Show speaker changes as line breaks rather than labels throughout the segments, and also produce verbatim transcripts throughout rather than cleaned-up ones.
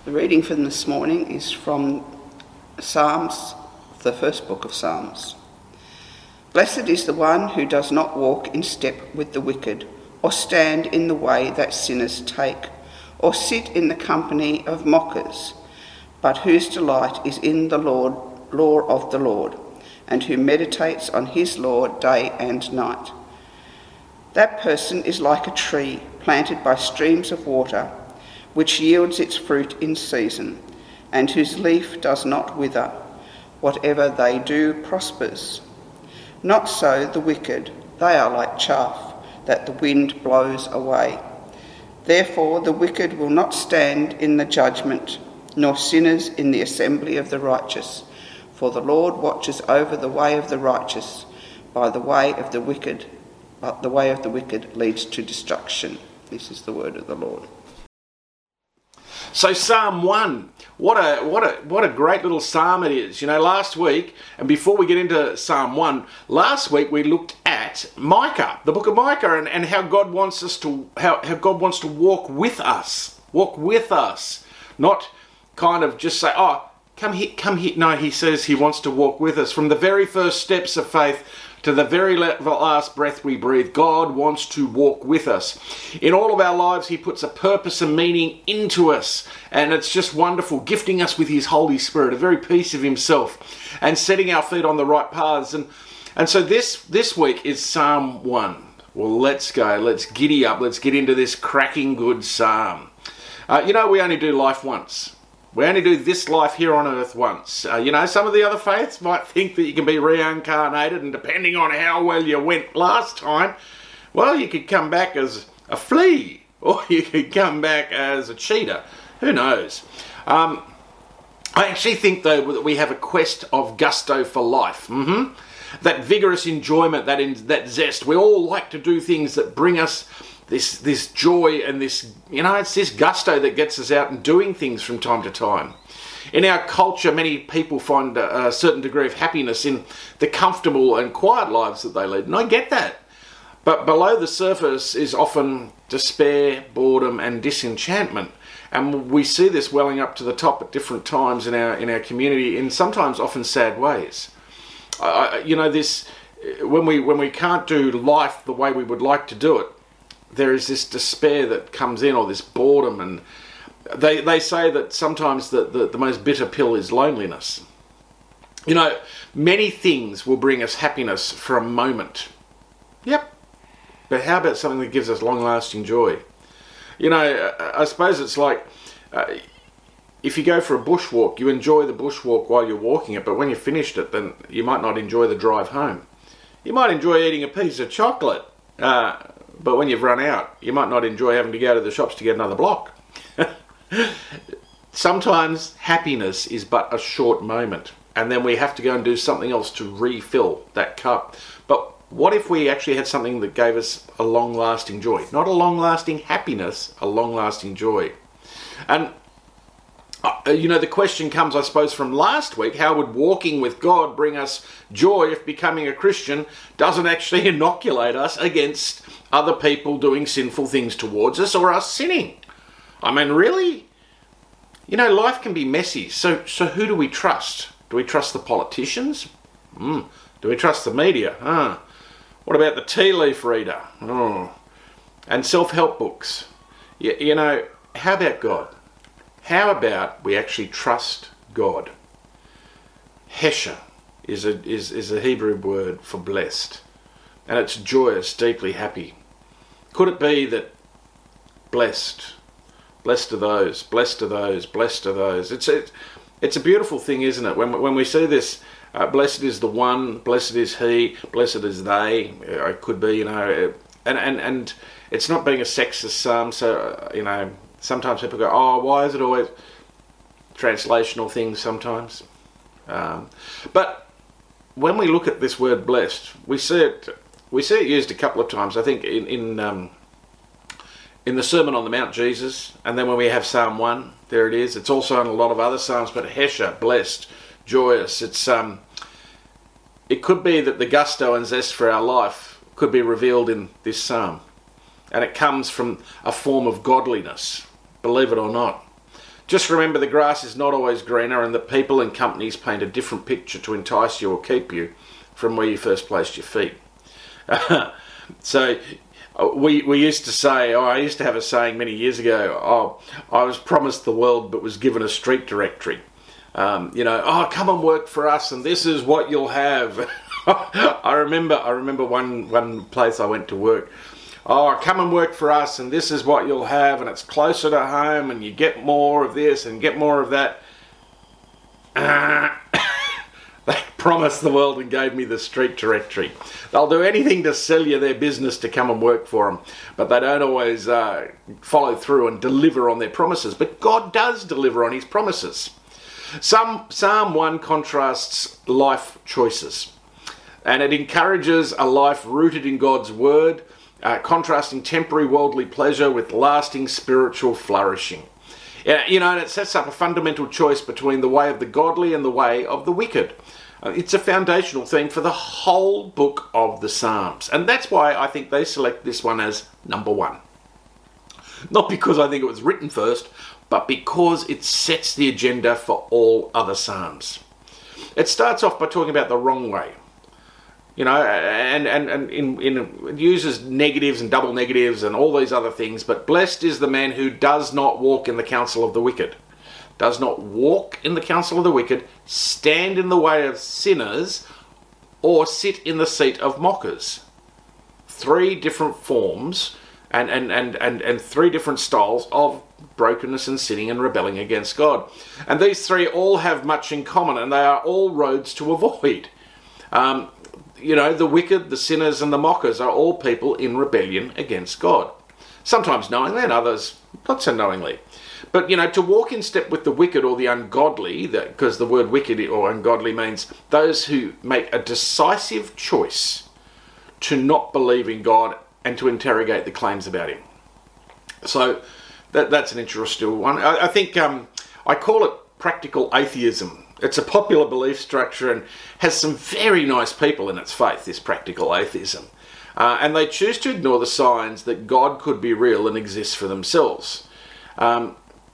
The reading from this morning is from Psalms, the first book of Psalms. Blessed is the one who does not walk in step with the wicked, or stand in the way that sinners take, or sit in the company of mockers, but whose delight is in the Lord, law of the Lord, and who meditates on his law day and night. That person is like a tree planted by streams of water, which yields its fruit in season, and whose leaf does not wither. Whatever they do prospers. Not so the wicked, they are like chaff that the wind blows away. Therefore the wicked will not stand in the judgment, nor sinners in the assembly of the righteous. For the Lord watches over the way of the righteous, by the way of the wicked, but the way of the wicked leads to destruction. This is the word of the Lord.
So Psalm one, what a what a what a great little psalm it is. You know, last week, and before we get into Psalm one, last week we looked at Micah, the book of Micah, and, and how God wants us to how, how God wants to walk with us. Walk with us. Not kind of just say, oh, come here, come here. No, he says he wants to walk with us. From the very first steps of faith to the very last breath we breathe, God wants to walk with us. In all of our lives, he puts a purpose and meaning into us. And it's just wonderful, gifting us with his Holy Spirit, a very piece of himself, and setting our feet on the right paths. And, and so this, this week is Psalm one. Well, let's go. Let's giddy up. Let's get into this cracking good psalm. Uh, you know, we only do life once. We only do this life here on earth once. Uh, you know, some of the other faiths might think that you can be reincarnated, and depending on how well you went last time, well, you could come back as a flea, or you could come back as a cheetah. Who knows? Um, I actually think, though, that we have a quest of gusto for life. Mm-hmm. That vigorous enjoyment, that, in, that zest. We all like to do things that bring us This this joy and this, you know, it's this gusto that gets us out and doing things from time to time. In our culture, many people find a, a certain degree of happiness in the comfortable and quiet lives that they lead, and I get that. But below the surface is often despair, boredom, and disenchantment. And we see this welling up to the top at different times in our in our community, in sometimes often sad ways. Uh, you know, this when we when we can't do life the way we would like to do it, there is this despair that comes in, or this boredom, and they they say that sometimes the, the, the most bitter pill is loneliness. You know, many things will bring us happiness for a moment. Yep. But how about something that gives us long-lasting joy? You know, I suppose it's like, uh, if you go for a bushwalk, you enjoy the bushwalk while you're walking it, but when you've finished it, then you might not enjoy the drive home. You might enjoy eating a piece of chocolate, uh, but when you've run out, you might not enjoy having to go to the shops to get another block. Sometimes happiness is but a short moment, and then we have to go and do something else to refill that cup. But what if we actually had something that gave us a long-lasting joy? Not a long-lasting happiness, a long-lasting joy. And, uh, you know, the question comes, I suppose, from last week: how would walking with God bring us joy if becoming a Christian doesn't actually inoculate us against other people doing sinful things towards us, or us sinning? I mean, really? You know, life can be messy. So so who do we trust? Do we trust the politicians? Mm. Do we trust the media? Huh. What about the tea leaf reader? Oh. And self-help books? You, you know, how about God? How about we actually trust God? Hesha is a, is, is a Hebrew word for blessed. And it's joyous, deeply happy. Could it be that blessed, blessed are those, blessed are those, blessed are those? It's a, it's a beautiful thing, isn't it? When when we see this, uh, blessed is the one, blessed is he, blessed is they. It could be, you know, and and and it's not being a sexist psalm. So you know, sometimes people go, oh, why is it always translational things? Sometimes, um, but when we look at this word blessed, we see it. We see it used a couple of times, I think, in in, um, in the Sermon on the Mount, Jesus, and then when we have Psalm one, there it is. It's also in a lot of other psalms, but Hesha, blessed, joyous. It's um, it could be that the gusto and zest for our life could be revealed in this psalm, and it comes from a form of godliness, believe it or not. Just remember the grass is not always greener, and that people and companies paint a different picture to entice you or keep you from where you first placed your feet. So we we used to say, oh, I used to have a saying many years ago, oh, I was promised the world but was given a street directory. Um, you know, oh, come and work for us and this is what you'll have. I remember I remember one, one place I went to work. Oh, come and work for us and this is what you'll have, and it's closer to home and you get more of this and get more of that. Uh, they promised the world and gave me the street directory. They'll do anything to sell you their business to come and work for them, but they don't always uh, follow through and deliver on their promises. But God does deliver on his promises. Some, Psalm one contrasts life choices, and it encourages a life rooted in God's word, uh, contrasting temporary worldly pleasure with lasting spiritual flourishing. Uh, you know, and it sets up a fundamental choice between the way of the godly and the way of the wicked. Uh, it's a foundational theme for the whole book of the Psalms, and that's why I think they select this one as number one. Not because I think it was written first, but because it sets the agenda for all other Psalms. It starts off by talking about the wrong way. You know, and, and, and in, in, it uses negatives and double negatives and all these other things, but blessed is the man who does not walk in the counsel of the wicked. Does not walk in the counsel of the wicked, stand in the way of sinners, or sit in the seat of mockers. Three different forms and, and, and, and, and three different styles of brokenness and sinning and rebelling against God. And these three all have much in common, and they are all roads to avoid. Um, you know, the wicked, the sinners, and the mockers are all people in rebellion against God. Sometimes knowingly and others not so knowingly. But, you know, to walk in step with the wicked or the ungodly, because the word wicked or ungodly means those who make a decisive choice to not believe in God and to interrogate the claims about him. So that that's an interesting one. I, I think um, I call it practical atheism. It's a popular belief structure and has some very nice people in its faith, this practical atheism. Uh, and they choose to ignore the signs that God could be real and exist for themselves. Um,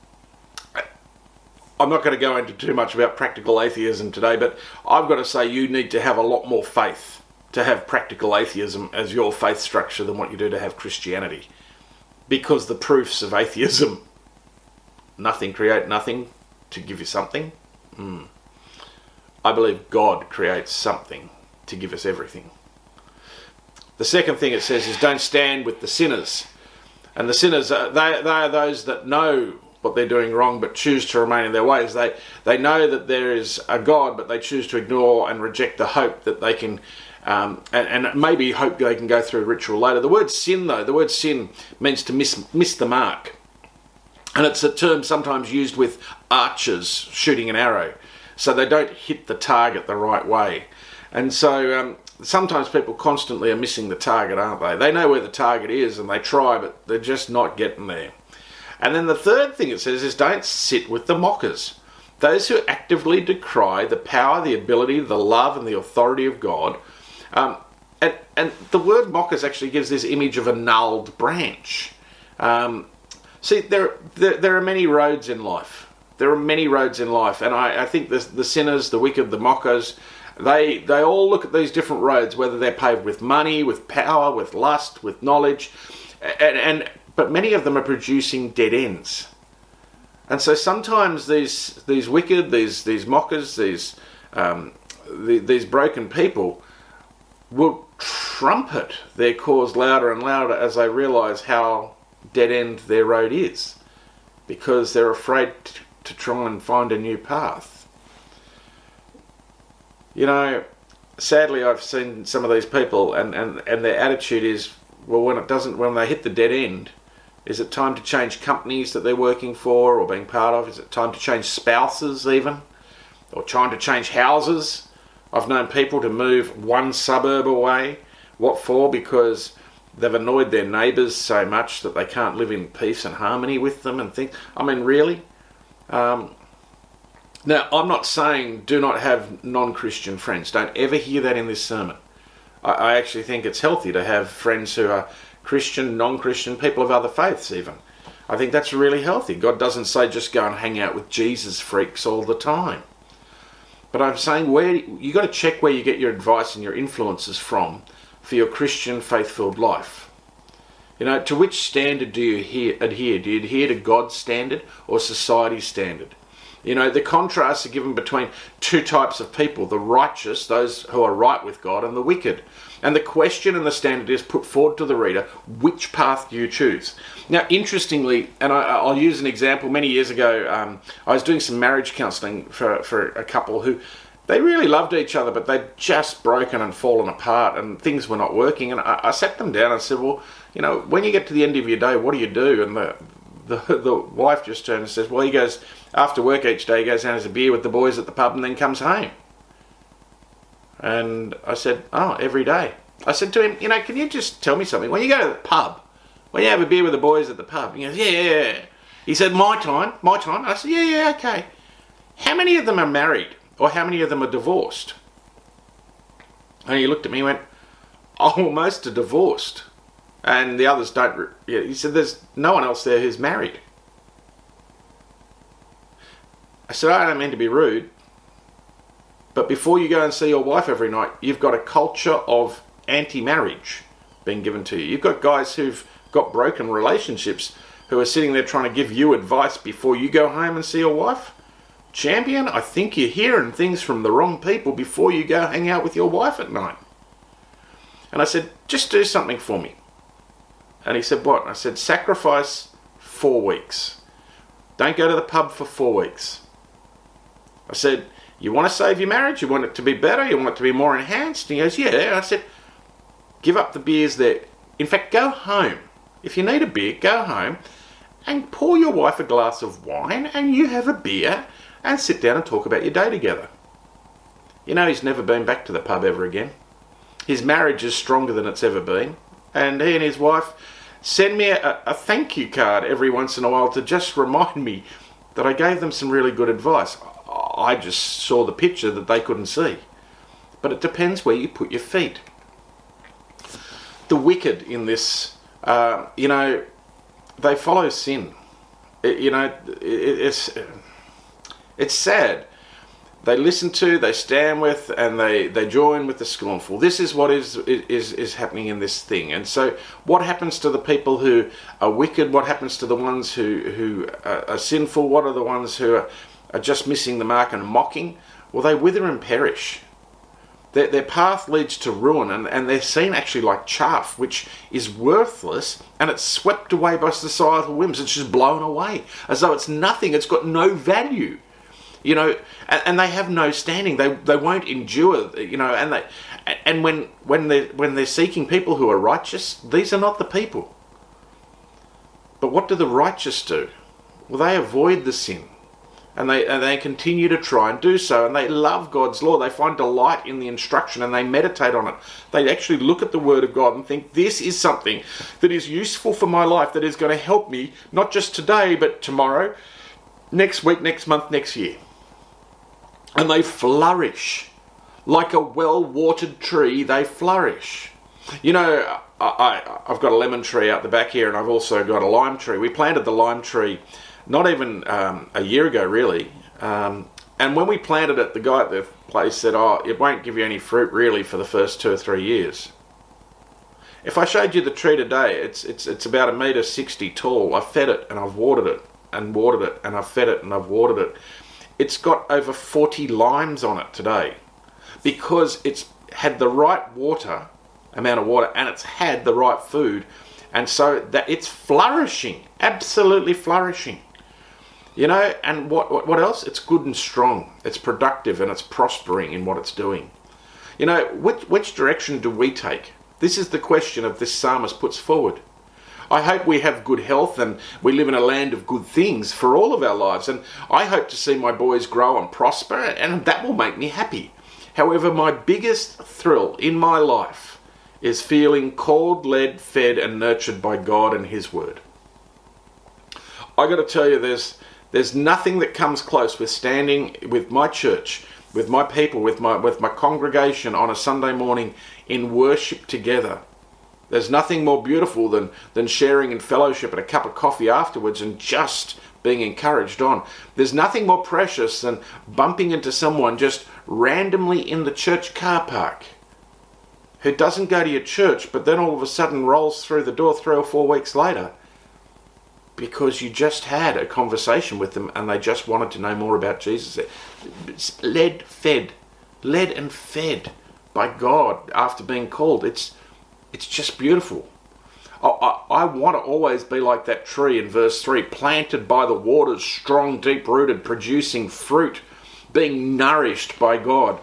I'm not going to go into too much about practical atheism today, but I've got to say you need to have a lot more faith to have practical atheism as your faith structure than what you do to have Christianity. Because the proofs of atheism, nothing create nothing to give you something. Mm. I believe God creates something to give us everything. The second thing it says is don't stand with the sinners. And the sinners, are, they, they are those that know what they're doing wrong but choose to remain in their ways. They they know that there is a God, but they choose to ignore and reject the hope that they can, um, and, and maybe hope they can go through ritual later. The word sin, though, the word sin means to miss, miss the mark. And it's a term sometimes used with archers shooting an arrow. So they don't hit the target the right way. And so um, sometimes people constantly are missing the target, aren't they? They know where the target is and they try, but they're just not getting there. And then the third thing it says is don't sit with the mockers. Those who actively decry the power, the ability, the love and the authority of God. Um, and, and the word mockers actually gives this image of a gnarled branch. Um, see, there, there, there are many roads in life. There are many roads in life, and I, I think the, the sinners, the wicked, the mockers, they they all look at these different roads, whether they're paved with money, with power, with lust, with knowledge, and, and but many of them are producing dead ends. And so sometimes these these wicked, these these mockers, these um, the, these broken people will trumpet their cause louder and louder as they realise how dead end their road is, because they're afraid to, to try and find a new path. You know, sadly I've seen some of these people and, and, and their attitude is, well, when it doesn't, when they hit the dead end, is it time to change companies that they're working for or being part of? Is it time to change spouses even? Or trying to change houses? I've known people to move one suburb away. What for? Because they've annoyed their neighbours so much that they can't live in peace and harmony with them and think, I mean, really? Um, now, I'm not saying do not have non-Christian friends. Don't ever hear that in this sermon. I, I actually think it's healthy to have friends who are Christian, non-Christian, people of other faiths even. I think that's really healthy. God doesn't say just go and hang out with Jesus freaks all the time. But I'm saying where you got to check where you get your advice and your influences from for your Christian faith-filled life. You know, to which standard do you adhere, adhere? Do you adhere to God's standard or society's standard? You know, the contrasts are given between two types of people, the righteous, those who are right with God, and the wicked. And the question and the standard is put forward to the reader, which path do you choose? Now, interestingly, and I, I'll use an example, many years ago, um, I was doing some marriage counselling for, for a couple who, they really loved each other, but they'd just broken and fallen apart and things were not working. And I, I sat them down and said, well, you know, when you get to the end of your day, what do you do? And the the, the wife just turned and says, well, he goes, after work each day, he goes and has a beer with the boys at the pub and then comes home. And I said, oh, every day. I said to him, you know, can you just tell me something? When you go to the pub, when you have a beer with the boys at the pub, he goes, yeah, yeah, yeah. He said, my time, my time. I said, yeah, yeah, okay. How many of them are married? Or how many of them are divorced? And he looked at me and went, oh, most are divorced. And the others don't. Yeah, he said, there's no one else there who's married. I said, I don't mean to be rude, but before you go and see your wife every night, you've got a culture of anti-marriage being given to you. You've got guys who've got broken relationships who are sitting there trying to give you advice before you go home and see your wife. Champion, I think you're hearing things from the wrong people before you go hang out with your wife at night. And I said, just do something for me. And he said, what? And I said, sacrifice four weeks. Don't go to the pub for four weeks. I said, you want to save your marriage? You want it to be better? You want it to be more enhanced? And he goes, yeah. And I said, give up the beers there. In fact, go home. If you need a beer, go home and pour your wife a glass of wine and you have a beer and sit down and talk about your day together. You know, he's never been back to the pub ever again. His marriage is stronger than it's ever been. And he and his wife send me a, a thank you card every once in a while to just remind me that I gave them some really good advice. I just saw the picture that they couldn't see. But it depends where you put your feet. The wicked in this, uh, you know, they follow sin. It, you know, it, it's it's sad. They listen to, they stand with, and they, they join with the scornful. This is what is, is is happening in this thing. And so what happens to the people who are wicked? What happens to the ones who, who are, are sinful? What are the ones who are, are just missing the mark and mocking? Well, they wither and perish. Their, their path leads to ruin, and, and they're seen actually like chaff, which is worthless, and it's swept away by societal whims. It's just blown away, as though it's nothing. It's got no value. You know, and, and they have no standing. They they won't endure. You know, and they and when when they when they're seeking people who are righteous, these are not the people. But what do the righteous do? Well, they avoid the sin, and they and they continue to try and do so. And they love God's law. They find delight in the instruction, and they meditate on it. They actually look at the Word of God and think, this is something that is useful for my life. That is going to help me not just today, but tomorrow, next week, next month, next year. And they flourish. Like a well-watered tree, they flourish. You know, I, I, I've got a lemon tree out the back here, and I've also got a lime tree. We planted the lime tree not even um, a year ago, really. Um, and when we planted it, the guy at the place said, oh, it won't give you any fruit, really, for the first two or three years. If I showed you the tree today, it's it's it's about a metre sixty tall. I've fed it, and I've watered it, and watered it, and I've fed it, and I've watered it. It's got over forty limes on it today because it's had the right water, amount of water, and it's had the right food. And so that it's flourishing, absolutely flourishing. You know, and what, what what else? It's good and strong. It's productive and it's prospering in what it's doing. You know, which which direction do we take? This is the question that this psalmist puts forward. I hope we have good health and we live in a land of good things for all of our lives. And I hope to see my boys grow and prosper, and that will make me happy. However, my biggest thrill in my life is feeling called, led, fed, and nurtured by God and His Word. I got to tell you, there's there's nothing that comes close with standing with my church, with my people, with my with my congregation on a Sunday morning in worship together. There's nothing more beautiful than, than sharing in fellowship and a cup of coffee afterwards and just being encouraged on. There's nothing more precious than bumping into someone just randomly in the church car park who doesn't go to your church, but then all of a sudden rolls through the door three or four weeks later because you just had a conversation with them and they just wanted to know more about Jesus. It's led, fed, led and fed by God after being called. It's It's just beautiful. I, I, I want to always be like that tree in verse three, planted by the waters, strong, deep-rooted, producing fruit, being nourished by God.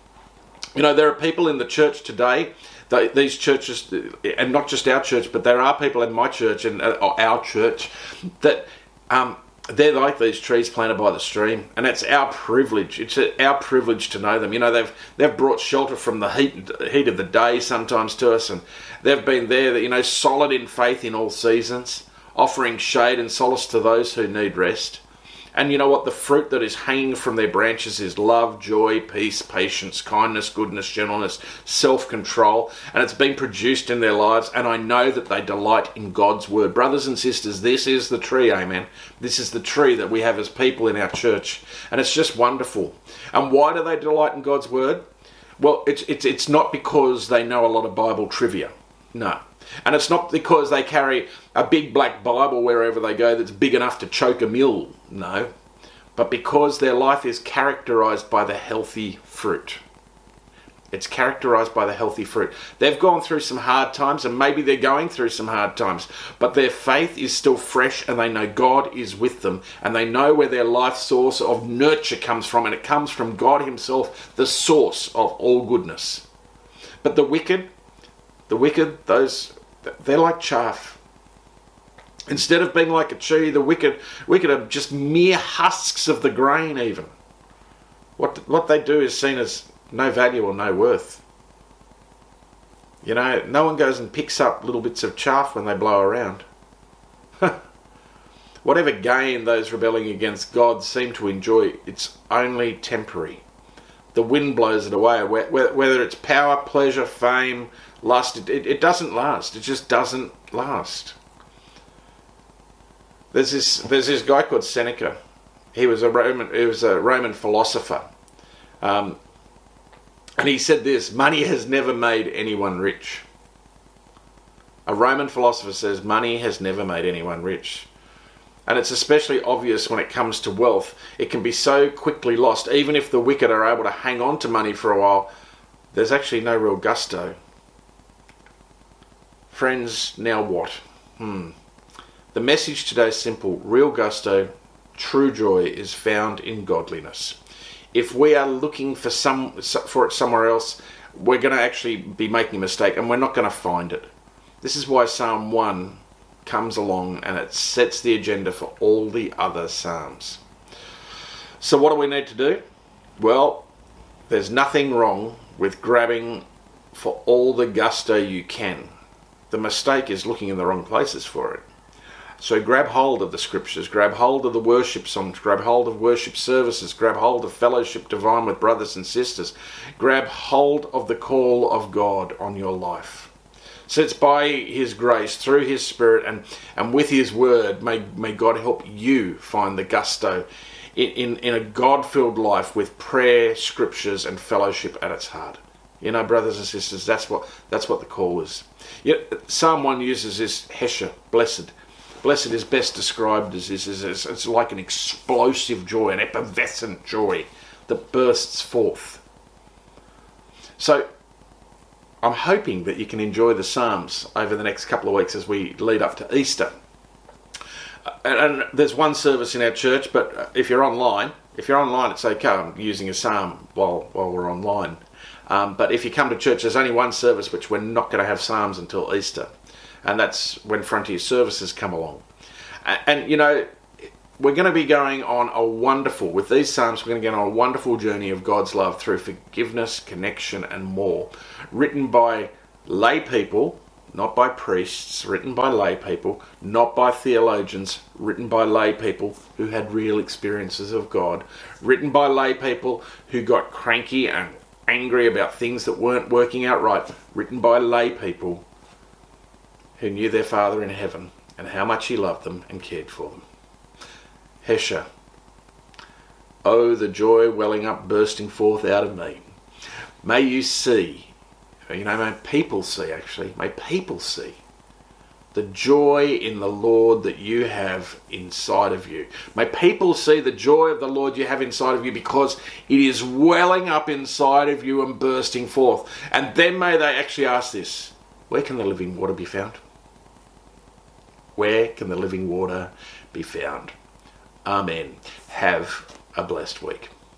You know, there are people in the church today, they, these churches, and not just our church, but there are people in my church and uh, our church that um, they're like these trees planted by the stream, and it's our privilege. It's our privilege to know them. You know, they've they've brought shelter from the heat heat of the day sometimes to us, and they've been there, you know, solid in faith in all seasons, offering shade and solace to those who need rest. And you know what? The fruit that is hanging from their branches is love, joy, peace, patience, kindness, goodness, gentleness, self-control. And it's been produced in their lives. And I know that they delight in God's word. Brothers and sisters, this is the tree, amen. This is the tree that we have as people in our church. And it's just wonderful. And why do they delight in God's word? Well, it's it's it's not because they know a lot of Bible trivia. No. And it's not because they carry a big black Bible wherever they go that's big enough to choke a mule. No. But because their life is characterized by the healthy fruit. It's characterized by the healthy fruit. They've gone through some hard times, and maybe they're going through some hard times, but their faith is still fresh, and they know God is with them, and they know where their life source of nurture comes from, and it comes from God himself, the source of all goodness. But the wicked, the wicked, those, they're like chaff. Instead of being like a tree, the wicked, wicked are just mere husks of the grain even. What, what they do is seen as no value or no worth. You know, no one goes and picks up little bits of chaff when they blow around. Whatever gain those rebelling against God seem to enjoy, it's only temporary. The wind blows it away. Whether it's power, pleasure, fame, lust, it, it, it doesn't last. It just doesn't last. There's this there's this guy called Seneca. He was a Roman he was a Roman philosopher. Um, And he said this: money has never made anyone rich. A Roman philosopher says money has never made anyone rich. And it's especially obvious when it comes to wealth. It can be so quickly lost. Even if the wicked are able to hang on to money for a while, there's actually no real gusto. Friends, now what? Hmm. The message today is simple. Real gusto, true joy is found in godliness. If we are looking for some for it somewhere else, we're going to actually be making a mistake, and we're not going to find it. This is why Psalm one comes along and it sets the agenda for all the other psalms. So what do we need to do? Well, there's nothing wrong with grabbing for all the gusto you can. The mistake is looking in the wrong places for it. So grab hold of the scriptures, grab hold of the worship songs, grab hold of worship services, grab hold of fellowship divine with brothers and sisters, grab hold of the call of God on your life. So it's by his grace, through his spirit, and, and with his word, may, may God help you find the gusto in, in, in a God-filled life with prayer, scriptures, and fellowship at its heart. You know, brothers and sisters, that's what that's what the call is. You know, Psalm one uses this hesher, blessed. Blessed is best described as this. It's like an explosive joy, an effervescent joy that bursts forth. So I'm hoping that you can enjoy the Psalms over the next couple of weeks as we lead up to Easter. And there's one service in our church, but if you're online, if you're online, it's okay. I'm using a Psalm while while we're online. Um, but if you come to church, there's only one service which we're not going to have Psalms until Easter. And that's when Frontier Services come along. And, and, you know, we're going to be going on a wonderful, with these Psalms, we're going to get on a wonderful journey of God's love through forgiveness, connection, and more. Written by lay people, not by priests, written by lay people, not by theologians, written by lay people who had real experiences of God, written by lay people who got cranky and angry about things that weren't working out right, written by lay people who knew their Father in heaven and how much he loved them and cared for them. Hesher. Oh, the joy welling up, bursting forth out of me. May you see, you know, may people see actually, may people see the joy in the Lord that you have inside of you. May people see the joy of the Lord you have inside of you, because it is welling up inside of you and bursting forth. And then may they actually ask this: where can the living water be found? Where can the living water be found? Amen. Have a blessed week.